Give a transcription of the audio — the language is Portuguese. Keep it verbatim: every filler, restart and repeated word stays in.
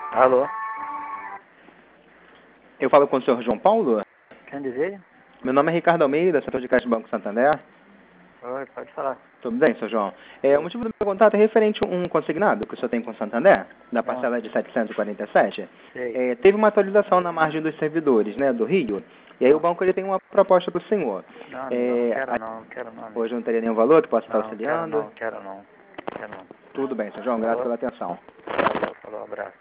Alô? Eu falo com o senhor João Paulo? Quem dizer? Meu nome é Ricardo Almeida, setor de caixa do Banco Santander. Oi, pode falar. Tudo bem, senhor João? É, o motivo do meu contato é referente a um consignado que o senhor tem com o Santander, da parcela de setecentos e quarenta e sete. Sei. É, teve uma atualização na margem dos servidores, né, do Rio, e aí o banco ele tem uma proposta para o senhor. Não, É, não quero a- não, não quero não. Hoje não teria nenhum valor que possa estar Não, quero auxiliando? não, quero não. Quero não. Tudo bem, senhor João, graças Falou? pela atenção. Falou, falou, abraço.